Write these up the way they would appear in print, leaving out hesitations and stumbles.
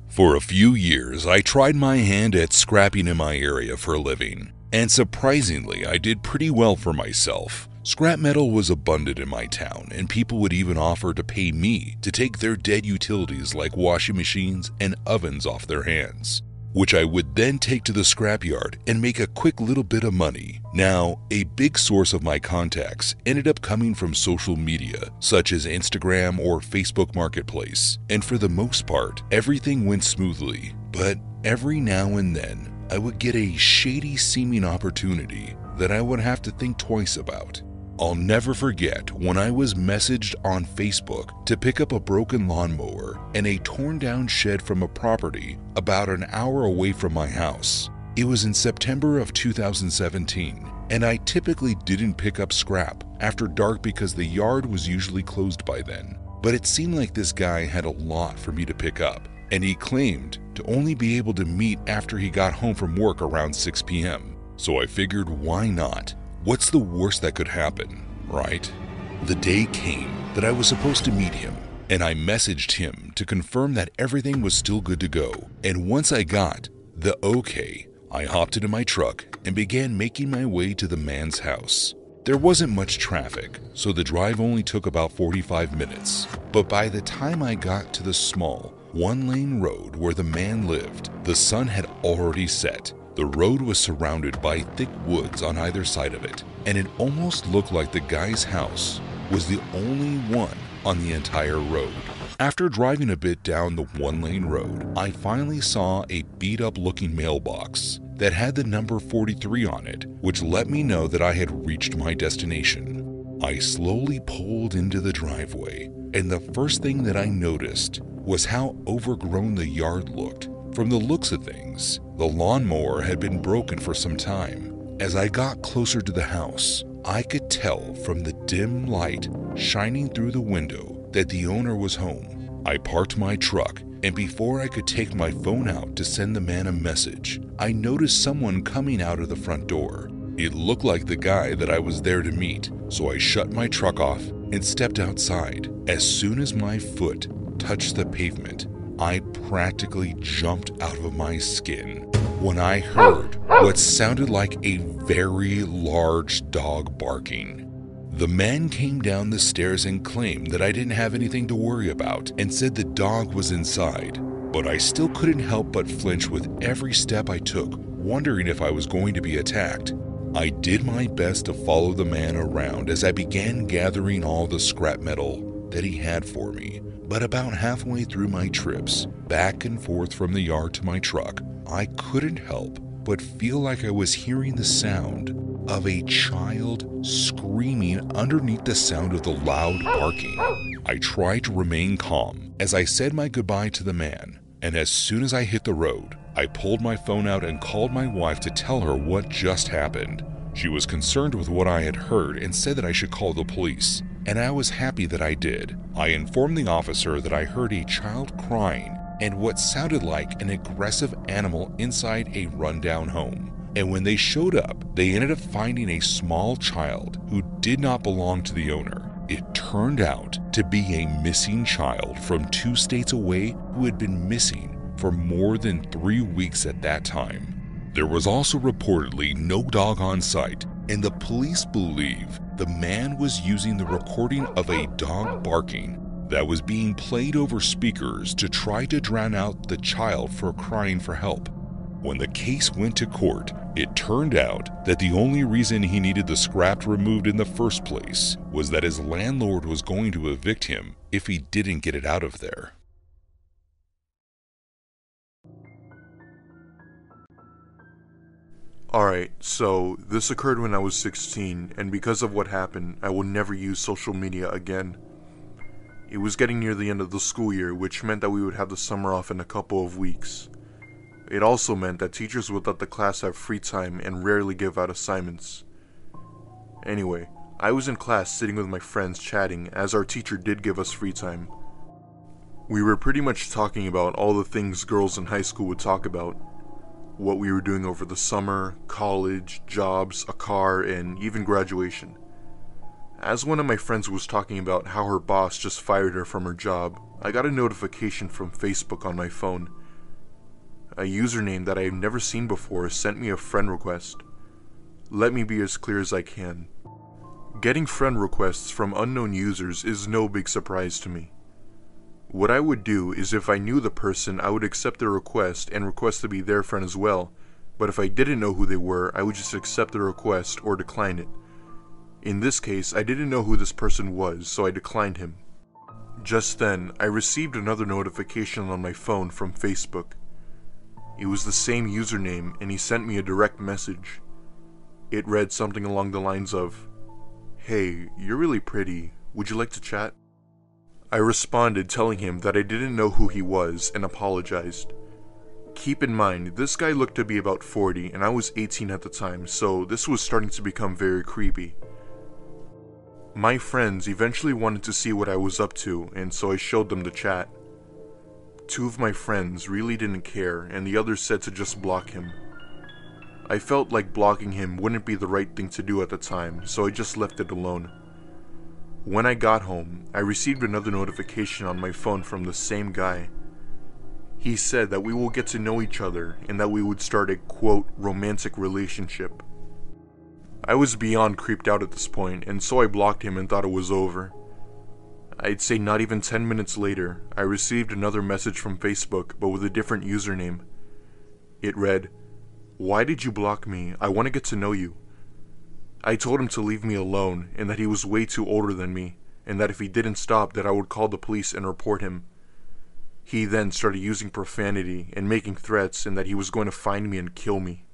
For a few years, I tried my hand at scrapping in my area for a living, and surprisingly, I did pretty well for myself. Scrap metal was abundant in my town, and people would even offer to pay me to take their dead utilities like washing machines and ovens off their hands, which I would then take to the scrapyard and make a quick little bit of money. Now, a big source of my contacts ended up coming from social media, such as Instagram or Facebook Marketplace, and for the most part, everything went smoothly. But every now and then, I would get a shady seeming opportunity that I would have to think twice about. I'll never forget when I was messaged on Facebook to pick up a broken lawnmower and a torn down shed from a property about an hour away from my house. It was in September of 2017, and I typically didn't pick up scrap after dark because the yard was usually closed by then. But it seemed like this guy had a lot for me to pick up, and he claimed to only be able to meet after he got home from work around 6 p.m. So I figured, why not? What's the worst that could happen, right? The day came that I was supposed to meet him, and I messaged him to confirm that everything was still good to go. And once I got the okay, I hopped into my truck and began making my way to the man's house. There wasn't much traffic, so the drive only took about 45 minutes. But by the time I got to the small, one-lane road where the man lived, the sun had already set. The road was surrounded by thick woods on either side of it, and it almost looked like the guy's house was the only one on the entire road. After driving a bit down the one-lane road, I finally saw a beat-up looking mailbox that had the number 43 on it, which let me know that I had reached my destination. I slowly pulled into the driveway, and the first thing that I noticed was how overgrown the yard looked. From the looks of things, the lawnmower had been broken for some time. As I got closer to the house, I could tell from the dim light shining through the window that the owner was home. I parked my truck, and before I could take my phone out to send the man a message, I noticed someone coming out of the front door. It looked like the guy that I was there to meet, so I shut my truck off and stepped outside. As soon as my foot touched the pavement, I practically jumped out of my skin when I heard what sounded like a very large dog barking. The man came down the stairs and claimed that I didn't have anything to worry about and said the dog was inside. But I still couldn't help but flinch with every step I took, wondering if I was going to be attacked. I did my best to follow the man around as I began gathering all the scrap metal that he had for me. But about halfway through my trips, back and forth from the yard to my truck, I couldn't help but feel like I was hearing the sound of a child screaming underneath the sound of the loud barking. I tried to remain calm as I said my goodbye to the man, and as soon as I hit the road, I pulled my phone out and called my wife to tell her what just happened. She was concerned with what I had heard and said that I should call the police, and I was happy that I did. I informed the officer that I heard a child crying and what sounded like an aggressive animal inside a rundown home. And when they showed up, they ended up finding a small child who did not belong to the owner. It turned out to be a missing child from 2 states away who had been missing for more than 3 weeks at that time. There was also reportedly no dog on site, and the police believe the man was using the recording of a dog barking that was being played over speakers to try to drown out the child for crying for help. When the case went to court, it turned out that the only reason he needed the scrap removed in the first place was that his landlord was going to evict him if he didn't get it out of there. Alright, so this occurred when I was 16, and because of what happened, I will never use social media again. It was getting near the end of the school year, which meant that we would have the summer off in a couple of weeks. It also meant that teachers would let the class have free time and rarely give out assignments. Anyway, I was in class sitting with my friends chatting as our teacher did give us free time. We were pretty much talking about all the things girls in high school would talk about. What we were doing over the summer, college, jobs, a car, and even graduation. As one of my friends was talking about how her boss just fired her from her job, I got a notification from Facebook on my phone a username that I have never seen before sent me a friend request. Let me be as clear as I can. Getting friend requests from unknown users is no big surprise to me. What I would do is if I knew the person, I would accept their request and request to be their friend as well, but if I didn't know who they were, I would just accept the request or decline it. In this case, I didn't know who this person was, so I declined him. Just then, I received another notification on my phone from Facebook. It was the same username, and he sent me a direct message. It read something along the lines of, "Hey, you're really pretty. Would you like to chat?" I responded telling him that I didn't know who he was and apologized. Keep in mind, this guy looked to be about 40 and I was 18 at the time, so this was starting to become very creepy. My friends eventually wanted to see what I was up to, and so I showed them the chat. Two of my friends really didn't care, and the others said to just block him. I felt like blocking him wouldn't be the right thing to do at the time, so I just left it alone. When I got home, I received another notification on my phone from the same guy. He said that we will get to know each other and that we would start a, quote, romantic relationship. I was beyond creeped out at this point, and so I blocked him and thought it was over. I'd say not even 10 minutes later, I received another message from Facebook, but with a different username. It read, "Why did you block me? I want to get to know you." I told him to leave me alone, and that he was way too older than me, and that if he didn't stop, that I would call the police and report him. He then started using profanity and making threats, and that he was going to find me and kill me.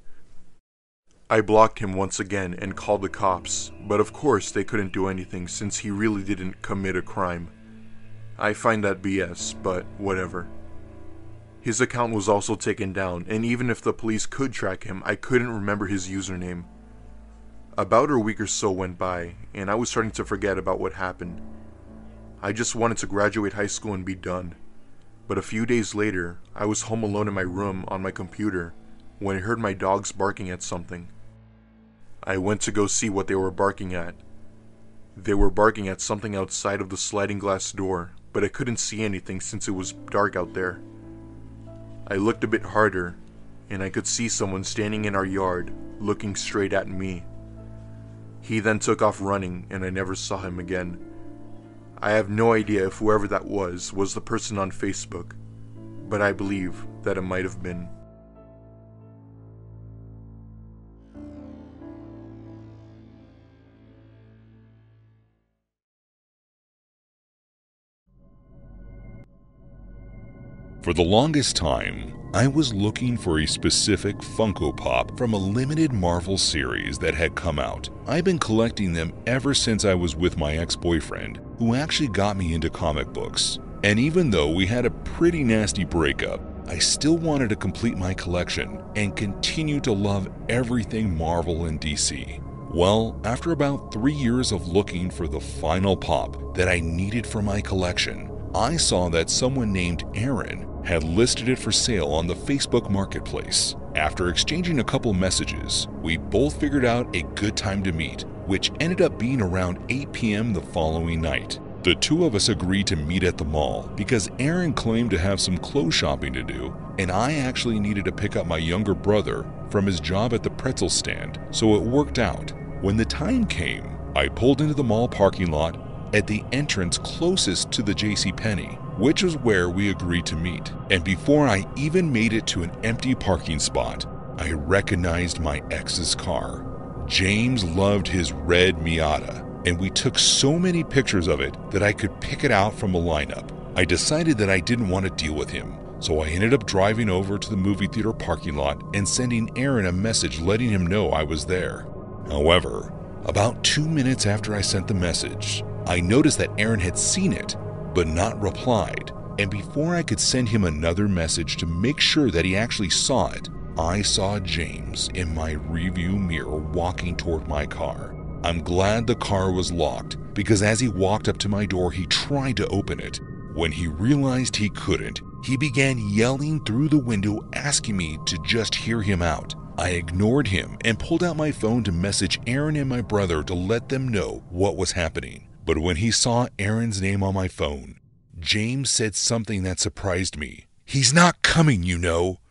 I blocked him once again and called the cops, but of course they couldn't do anything since he really didn't commit a crime. I find that BS, but whatever. His account was also taken down, and even if the police could track him, I couldn't remember his username. About a week or so went by, and I was starting to forget about what happened. I just wanted to graduate high school and be done. But a few days later, I was home alone in my room on my computer when I heard my dogs barking at something. I went to go see what they were barking at. They were barking at something outside of the sliding glass door, but I couldn't see anything since it was dark out there. I looked a bit harder, and I could see someone standing in our yard, looking straight at me. He then took off running, and I never saw him again. I have no idea if whoever that was the person on Facebook, but I believe that it might have been. For the longest time, I was looking for a specific Funko Pop from a limited Marvel series that had come out. I've been collecting them ever since I was with my ex-boyfriend, who actually got me into comic books. And even though we had a pretty nasty breakup, I still wanted to complete my collection and continue to love everything Marvel and DC. Well, after about 3 years of looking for the final pop that I needed for my collection, I saw that someone named Aaron had listed it for sale on the Facebook Marketplace. After exchanging a couple messages, we both figured out a good time to meet, which ended up being around 8 p.m. the following night. The two of us agreed to meet at the mall because Aaron claimed to have some clothes shopping to do, and I actually needed to pick up my younger brother from his job at the pretzel stand, so it worked out. When the time came, I pulled into the mall parking lot at the entrance closest to the JCPenney, which was where we agreed to meet. And before I even made it to an empty parking spot, I recognized my ex's car. James loved his red Miata, and we took so many pictures of it that I could pick it out from a lineup. I decided that I didn't want to deal with him, so I ended up driving over to the movie theater parking lot and sending Aaron a message letting him know I was there. However, about 2 minutes after I sent the message, I noticed that Aaron had seen it, but not replied, and before I could send him another message to make sure that he actually saw it, I saw James in my rearview mirror walking toward my car. I'm glad the car was locked, because as he walked up to my door, he tried to open it. When he realized he couldn't, he began yelling through the window, asking me to just hear him out. I ignored him and pulled out my phone to message Aaron and my brother to let them know what was happening. But when he saw Aaron's name on my phone, James said something that surprised me. "He's not coming, you know.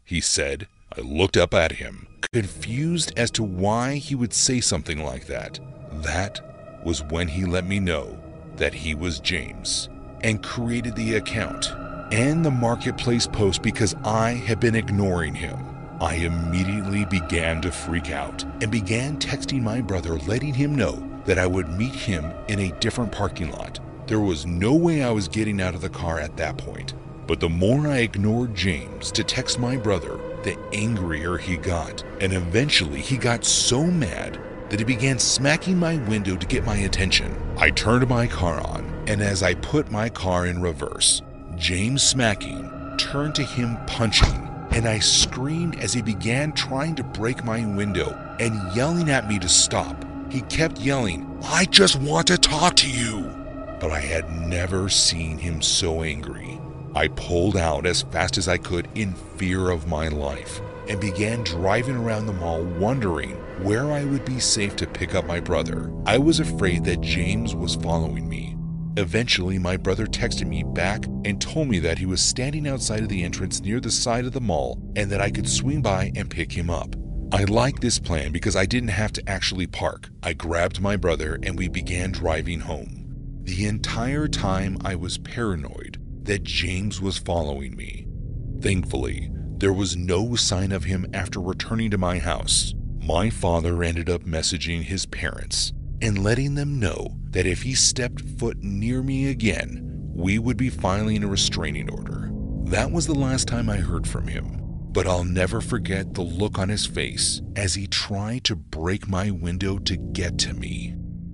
he said. I looked up at him, confused as to why he would say something like that. That was when he let me know that he was James and created the account and the marketplace post because I had been ignoring him. I immediately began to freak out and began texting my brother, letting him know that I would meet him in a different parking lot. There was no way I was getting out of the car at that point. But the more I ignored James to text my brother, the angrier he got. And eventually he got so mad that he began smacking my window to get my attention. I turned my car on, and as I put my car in reverse, James smacking turned to him punching, and I screamed as he began trying to break my window and yelling at me to stop. He kept yelling, "I just want to talk to you." But I had never seen him so angry. I pulled out as fast as I could in fear of my life and began driving around the mall wondering where I would be safe to pick up my brother. I was afraid that James was following me. Eventually, my brother texted me back and told me that he was standing outside of the entrance near the side of the mall and that I could swing by and pick him up. I liked this plan because I didn't have to actually park. I grabbed my brother and we began driving home. The entire time I was paranoid that James was following me. Thankfully, there was no sign of him after returning to my house. My father ended up messaging his parents and letting them know that if he stepped foot near me again, we would be filing a restraining order. That was the last time I heard from him, but I'll never forget the look on his face as he tried to break my window to get to me.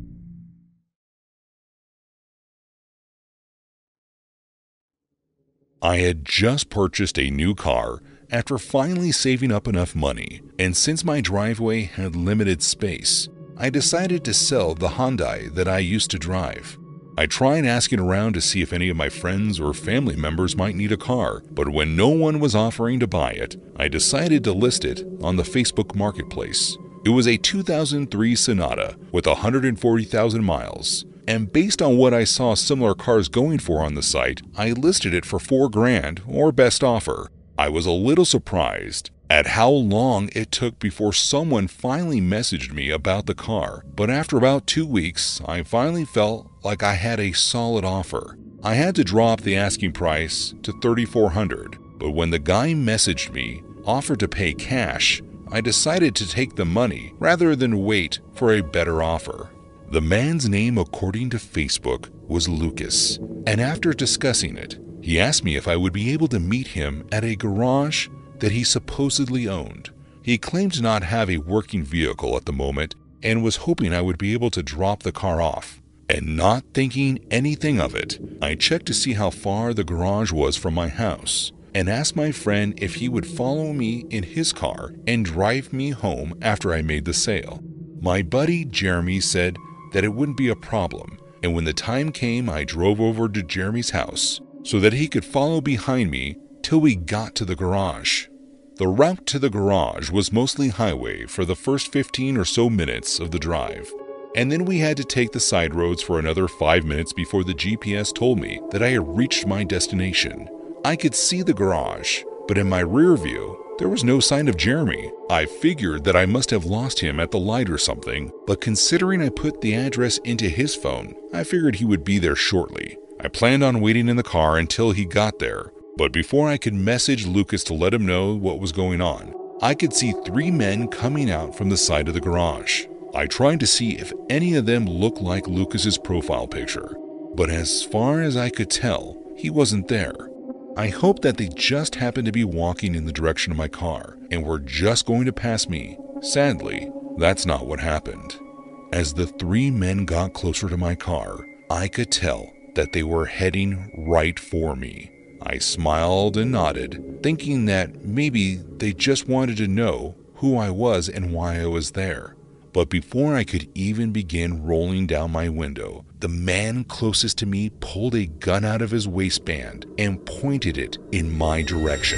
I had just purchased a new car after finally saving up enough money, and since my driveway had limited space, I decided to sell the Hyundai that I used to drive. I tried asking around to see if any of my friends or family members might need a car, but when no one was offering to buy it, I decided to list it on the Facebook Marketplace. It was a 2003 Sonata with 140,000 miles. And based on what I saw similar cars going for on the site, I listed it for $4,000 or best offer. I was a little surprised at how long it took before someone finally messaged me about the car, but after about 2 weeks, I finally felt like I had a solid offer. I had to drop the asking price to $3,400, but when the guy messaged me, offered to pay cash, I decided to take the money rather than wait for a better offer. The man's name, according to Facebook, was Lucas, and after discussing it, he asked me if I would be able to meet him at a garage that he supposedly owned. He claimed to not have a working vehicle at the moment and was hoping I would be able to drop the car off. And not thinking anything of it, I checked to see how far the garage was from my house and asked my friend if he would follow me in his car and drive me home after I made the sale. My buddy Jeremy said that it wouldn't be a problem, and when the time came, I drove over to Jeremy's house so that he could follow behind me till we got to the garage. The route to the garage was mostly highway for the first 15 or so minutes of the drive, and then we had to take the side roads for another 5 minutes before the GPS told me that I had reached my destination. I could see the garage, but in my rear view, there was no sign of Jeremy. I figured that I must have lost him at the light or something, but considering I put the address into his phone, I figured he would be there shortly. I planned on waiting in the car until he got there, but before I could message Lucas to let him know what was going on, I could see 3 men coming out from the side of the garage. I tried to see if any of them looked like Lucas's profile picture, but as far as I could tell, he wasn't there. I hoped that they just happened to be walking in the direction of my car and were just going to pass me. Sadly, that's not what happened. As the 3 men got closer to my car, I could tell that they were heading right for me. I smiled and nodded, thinking that maybe they just wanted to know who I was and why I was there. But before I could even begin rolling down my window, the man closest to me pulled a gun out of his waistband and pointed it in my direction.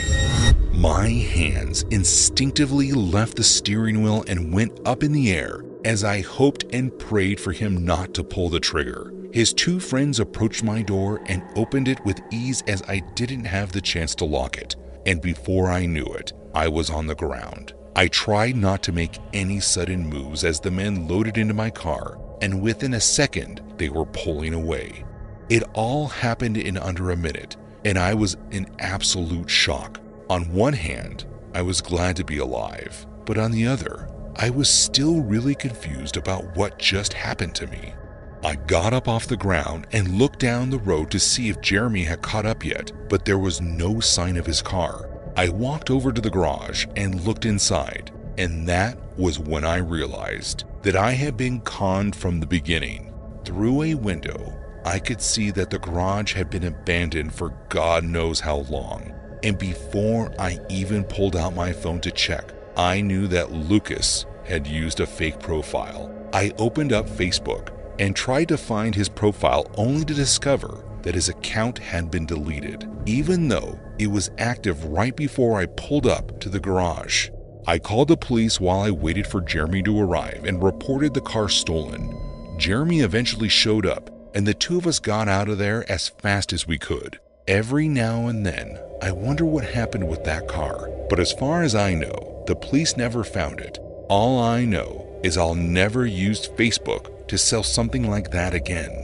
My hands instinctively left the steering wheel and went up in the air as I hoped and prayed for him not to pull the trigger. His 2 friends approached my door and opened it with ease as I didn't have the chance to lock it. And before I knew it, I was on the ground. I tried not to make any sudden moves as the men loaded into my car, and within a second, they were pulling away. It all happened in under a minute, and I was in absolute shock. On one hand, I was glad to be alive, but on the other, I was still really confused about what just happened to me. I got up off the ground and looked down the road to see if Jeremy had caught up yet, but there was no sign of his car. I walked over to the garage and looked inside, and that was when I realized that I had been conned from the beginning. Through a window, I could see that the garage had been abandoned for God knows how long, and before I even pulled out my phone to check, I knew that Lucas had used a fake profile. I opened up Facebook and tried to find his profile only to discover that his account had been deleted, even though it was active right before I pulled up to the garage. I called the police while I waited for Jeremy to arrive and reported the car stolen. Jeremy eventually showed up, and the two of us got out of there as fast as we could. Every now and then, I wonder what happened with that car, but as far as I know, the police never found it. All I know is I'll never use Facebook to sell something like that again.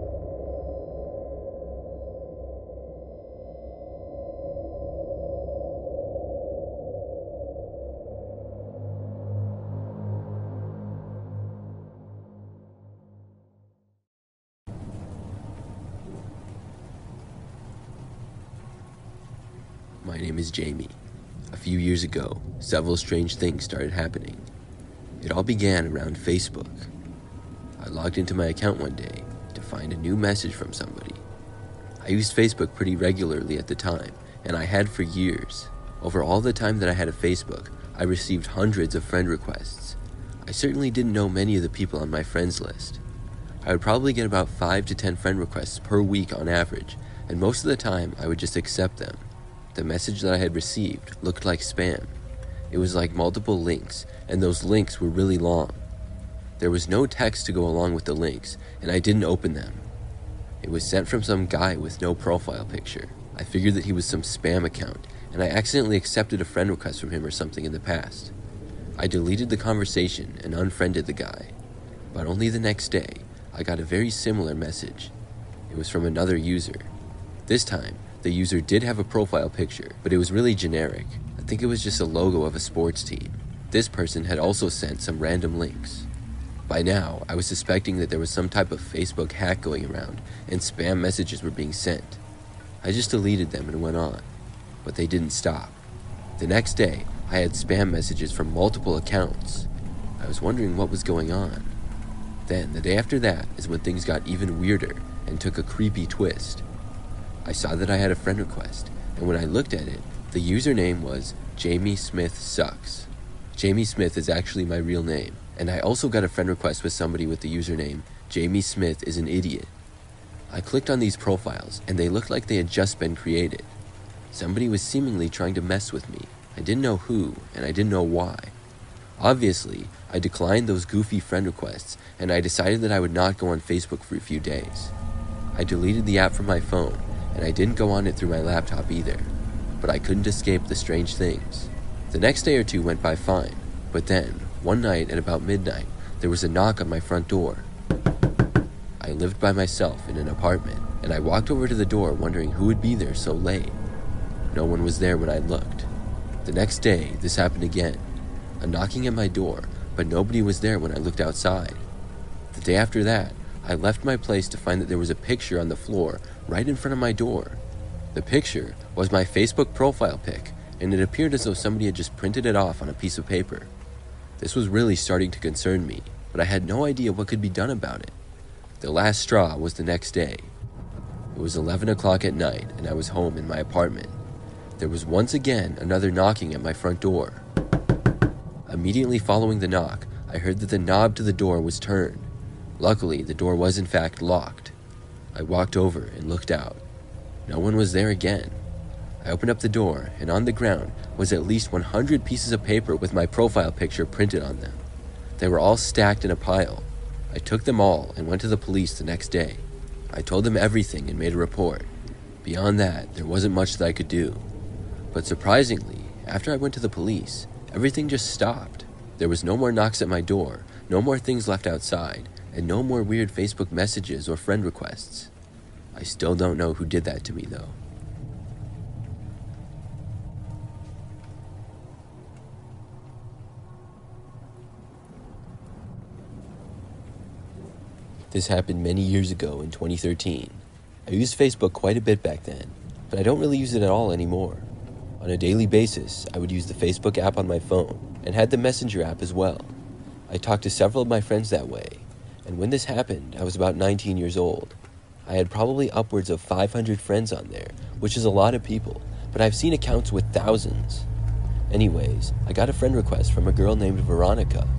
My name is Jamie. A few years ago, several strange things started happening. It all began around Facebook. I logged into my account one day to find a new message from somebody. I used Facebook pretty regularly at the time, and I had for years. Over all the time that I had a Facebook, I received hundreds of friend requests. I certainly didn't know many of the people on my friends list. I would probably get about 5 to 10 friend requests per week on average, and most of the time I would just accept them. The message that I had received looked like spam. It was like multiple links, and those links were really long. There was no text to go along with the links, and I didn't open them. It was sent from some guy with no profile picture. I figured that he was some spam account, and I accidentally accepted a friend request from him or something in the past. I deleted the conversation and unfriended the guy. But only the next day, I got a very similar message. It was from another user. This time, the user did have a profile picture, but it was really generic. I think it was just a logo of a sports team. This person had also sent some random links. By now, I was suspecting that there was some type of Facebook hack going around, and spam messages were being sent. I just deleted them and went on, but they didn't stop. The next day, I had spam messages from multiple accounts. I was wondering what was going on. Then, the day after that is when things got even weirder and took a creepy twist. I saw that I had a friend request, and when I looked at it, the username was Jamie Smith Sucks. Jamie Smith is actually my real name, and I also got a friend request with somebody with the username Jamie Smith is an idiot. I clicked on these profiles, and they looked like they had just been created. Somebody was seemingly trying to mess with me. I didn't know who, and I didn't know why. Obviously, I declined those goofy friend requests, and I decided that I would not go on Facebook for a few days. I deleted the app from my phone, and I didn't go on it through my laptop either, but I couldn't escape the strange things. The next day or two went by fine, but then, one night at about midnight, there was a knock on my front door. I lived by myself in an apartment, and I walked over to the door wondering who would be there so late. No one was there when I looked. The next day, this happened again. A knocking at my door, but nobody was there when I looked outside. The day after that, I left my place to find that there was a picture on the floor right in front of my door. The picture was my Facebook profile pic, and it appeared as though somebody had just printed it off on a piece of paper. This was really starting to concern me, but I had no idea what could be done about it. The last straw was the next day. It was 11 o'clock at night, and I was home in my apartment. There was once again another knocking at my front door. Immediately following the knock, I heard that the knob to the door was turned. Luckily, the door was in fact locked. I walked over and looked out. No one was there again. I opened up the door, and on the ground was at least 100 pieces of paper with my profile picture printed on them. They were all stacked in a pile. I took them all and went to the police the next day. I told them everything and made a report. Beyond that, there wasn't much that I could do. But surprisingly, After I went to the police, everything just stopped. There was no more knocks at my door, no more things left outside, and no more weird Facebook messages or friend requests. I still don't know who did that to me, though. This happened many years ago in 2013. I used Facebook quite a bit back then, but I don't really use it at all anymore. On a daily basis, I would use the Facebook app on my phone and had the Messenger app as well. I talked to several of my friends that way, and when this happened, I was about 19 years old. I had probably upwards of 500 friends on there, which is a lot of people, but I've seen accounts with thousands. Anyways, I got a friend request from a girl named Veronica.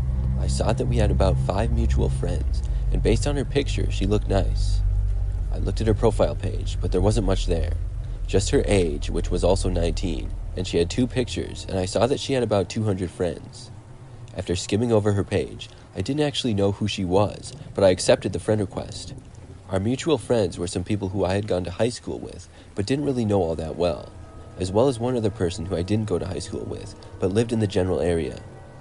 I saw that we had about 5 mutual friends, and based on her picture, she looked nice. I looked at her profile page, but there wasn't much there. Just her age, which was also 19, and she had 2 pictures, and I saw that she had about 200 friends. After skimming over her page, I didn't actually know who she was, but I accepted the friend request. Our mutual friends were some people who I had gone to high school with, but didn't really know all that well, as well as one other person who I didn't go to high school with, but lived in the general area.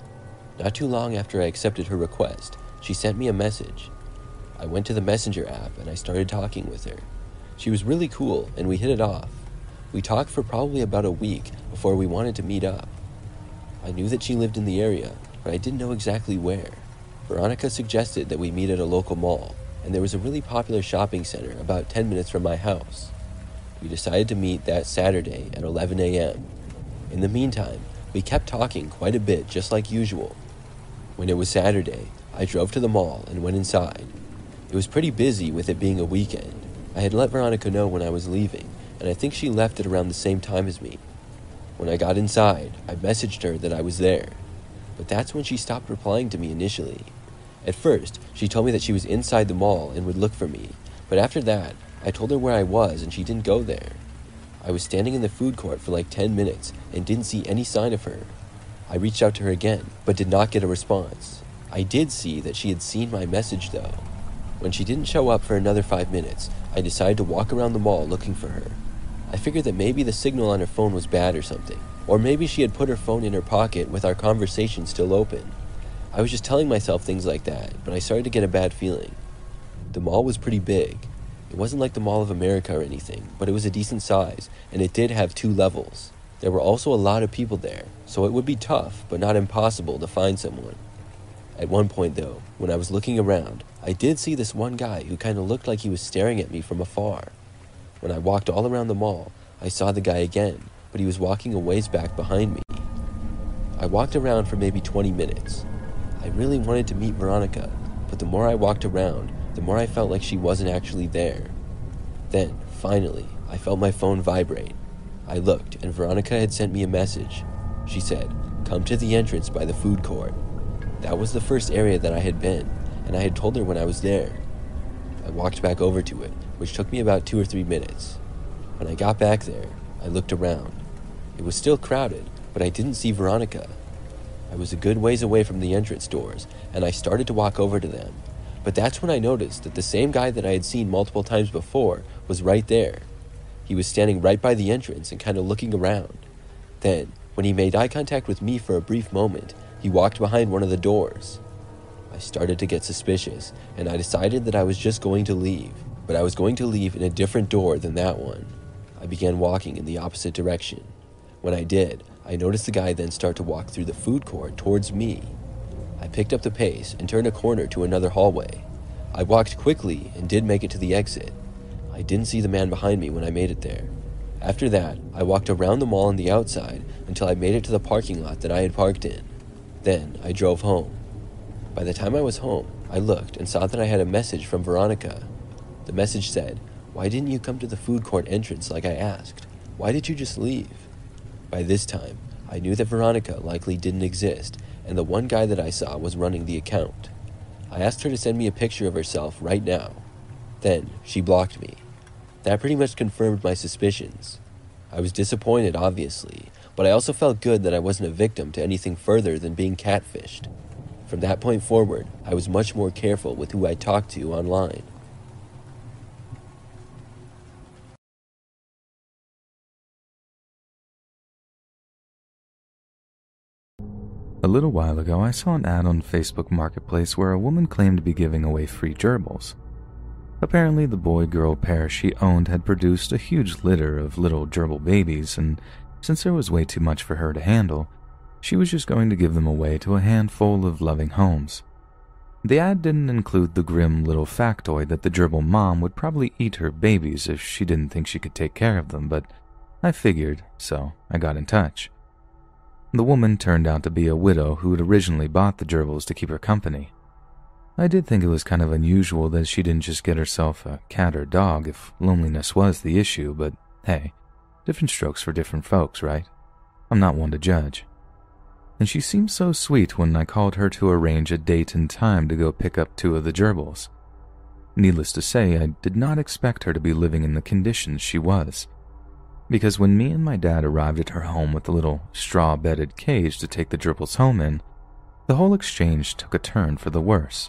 Not too long after I accepted her request, she sent me a message. I went to the Messenger app and I started talking with her. She was really cool and we hit it off. We talked for probably about a week before we wanted to meet up. I knew that she lived in the area, but I didn't know exactly where. Veronica suggested that we meet at a local mall, and there was a really popular shopping center about 10 minutes from my house. We decided to meet that Saturday at 11 a.m. In the meantime, we kept talking quite a bit just like usual. When it was Saturday, I drove to the mall and went inside. It was pretty busy with it being a weekend. I had let Veronica know when I was leaving, and I think she left at around the same time as me. When I got inside, I messaged her that I was there, but that's when she stopped replying to me initially. At first, she told me that she was inside the mall and would look for me, but after that, I told her where I was and she didn't go there. I was standing in the food court for like 10 minutes and didn't see any sign of her. I reached out to her again, but did not get a response. I did see that she had seen my message though. When she didn't show up for another 5 minutes, I decided to walk around the mall looking for her. I figured that maybe the signal on her phone was bad or something, or maybe she had put her phone in her pocket with our conversation still open. I was just telling myself things like that, but I started to get a bad feeling. The mall was pretty big. It wasn't like the Mall of America or anything, but it was a decent size, and it did have 2 levels. There were also a lot of people there, so it would be tough, but not impossible to find someone. At one point though, when I was looking around, I did see this one guy who kind of looked like he was staring at me from afar. When I walked all around the mall, I saw the guy again, but he was walking a ways back behind me. I walked around for maybe 20 minutes. I really wanted to meet Veronica, but the more I walked around, the more I felt like she wasn't actually there. Then, finally, I felt my phone vibrate. I looked, and Veronica had sent me a message. She said, "Come to the entrance by the food court." That was the first area that I had been, and I had told her when I was there. I walked back over to it, which took me about 2 or 3 minutes. When I got back there, I looked around. It was still crowded, but I didn't see Veronica. I was a good ways away from the entrance doors, and I started to walk over to them. But that's when I noticed that the same guy that I had seen multiple times before was right there. He was standing right by the entrance and kind of looking around. Then, when he made eye contact with me for a brief moment, he walked behind one of the doors. I started to get suspicious, and I decided that I was just going to leave, but I was going to leave in a different door than that one. I began walking in the opposite direction. When I did, I noticed the guy then start to walk through the food court towards me. I picked up the pace and turned a corner to another hallway. I walked quickly and did make it to the exit. I didn't see the man behind me when I made it there. After that, I walked around the mall on the outside until I made it to the parking lot that I had parked in. Then I drove home. By the time I was home, I looked and saw that I had a message from Veronica. The message said, "Why didn't you come to the food court entrance like I asked? Why did you just leave?" By this time, I knew that Veronica likely didn't exist, and the one guy that I saw was running the account. I asked her to send me a picture of herself right now. Then she blocked me. That pretty much confirmed my suspicions. I was disappointed, obviously, but I also felt good that I wasn't a victim to anything further than being catfished. From that point forward, I was much more careful with who I talked to online. A little while ago, I saw an ad on Facebook Marketplace where a woman claimed to be giving away free gerbils. Apparently, the boy-girl pair she owned had produced a huge litter of little gerbil babies, and since there was way too much for her to handle, she was just going to give them away to a handful of loving homes. The ad didn't include the grim little factoid that the gerbil mom would probably eat her babies if she didn't think she could take care of them, but I figured, so I got in touch. The woman turned out to be a widow who had originally bought the gerbils to keep her company. I did think it was kind of unusual that she didn't just get herself a cat or dog if loneliness was the issue, but hey, different strokes for different folks, right? I'm not one to judge. And she seemed so sweet when I called her to arrange a date and time to go pick up 2 of the gerbils. Needless to say, I did not expect her to be living in the conditions she was, because when me and my dad arrived at her home with the little straw-bedded cage to take the gerbils home in, the whole exchange took a turn for the worse.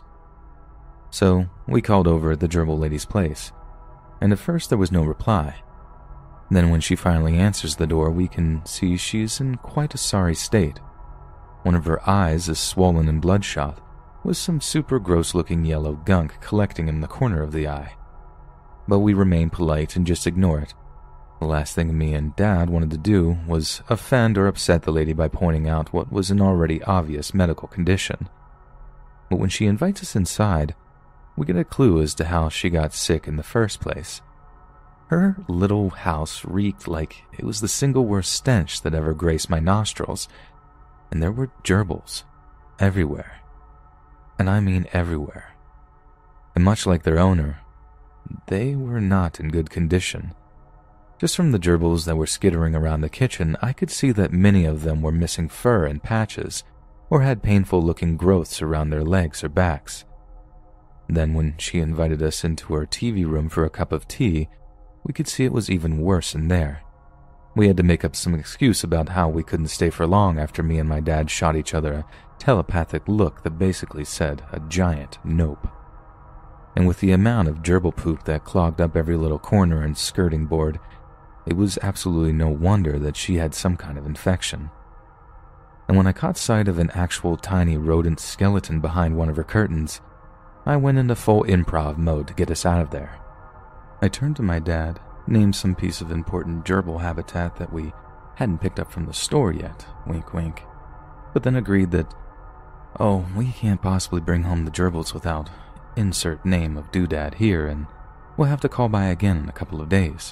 So we called over at the gerbil lady's place, and at first there was no reply. Then when she finally answers the door, we can see she's in quite a sorry state. One of her eyes is swollen and bloodshot, with some super gross-looking yellow gunk collecting in the corner of the eye. But we remain polite and just ignore it. The last thing me and Dad wanted to do was offend or upset the lady by pointing out what was an already obvious medical condition. But when she invites us inside, we get a clue as to how she got sick in the first place. Her little house reeked like it was the single worst stench that ever graced my nostrils, and there were gerbils everywhere. And I mean everywhere. And much like their owner, they were not in good condition. Just from the gerbils that were skittering around the kitchen, I could see that many of them were missing fur and patches, or had painful-looking growths around their legs or backs. Then when she invited us into her TV room for a cup of tea, we could see it was even worse in there. We had to make up some excuse about how we couldn't stay for long after me and my dad shot each other a telepathic look that basically said a giant nope. And with the amount of gerbil poop that clogged up every little corner and skirting board, it was absolutely no wonder that she had some kind of infection. And when I caught sight of an actual tiny rodent skeleton behind one of her curtains, I went into full improv mode to get us out of there. I turned to my dad, named some piece of important gerbil habitat that we hadn't picked up from the store yet, wink wink, but then agreed that, oh, we can't possibly bring home the gerbils without insert name of doodad here, and we'll have to call by again in a couple of days.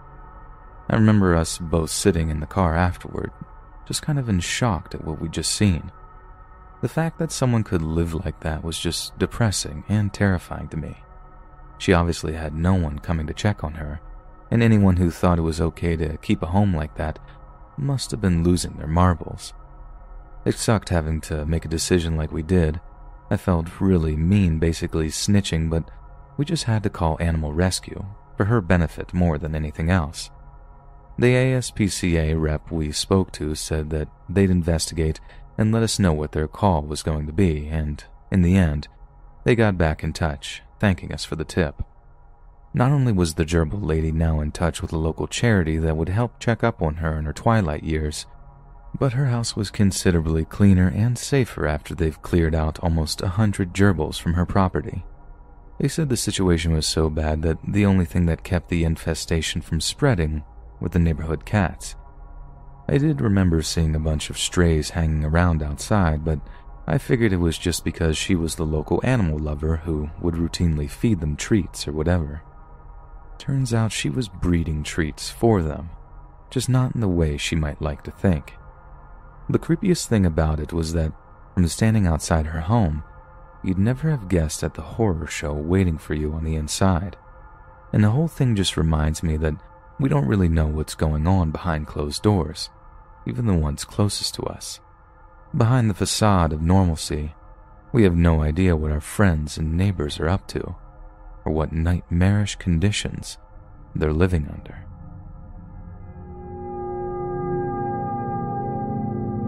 I remember us both sitting in the car afterward, just kind of in shock at what we'd just seen. The fact that someone could live like that was just depressing and terrifying to me. She obviously had no one coming to check on her, and anyone who thought it was okay to keep a home like that must have been losing their marbles. It sucked having to make a decision like we did. I felt really mean basically snitching, but we just had to call Animal Rescue, for her benefit more than anything else. The ASPCA rep we spoke to said that they'd investigate and let us know what their call was going to be, and in the end, they got back in touch, thanking us for the tip. Not only was the gerbil lady now in touch with a local charity that would help check up on her in her twilight years, but her house was considerably cleaner and safer after they've cleared out almost 100 gerbils from her property. They said the situation was so bad that the only thing that kept the infestation from spreading were the neighborhood cats. I did remember seeing a bunch of strays hanging around outside, but I figured it was just because she was the local animal lover who would routinely feed them treats or whatever. Turns out she was breeding treats for them, just not in the way she might like to think. The creepiest thing about it was that, from standing outside her home, you'd never have guessed at the horror show waiting for you on the inside. And the whole thing just reminds me that we don't really know what's going on behind closed doors, even the ones closest to us. Behind the facade of normalcy, we have no idea what our friends and neighbors are up to, or what nightmarish conditions they're living under.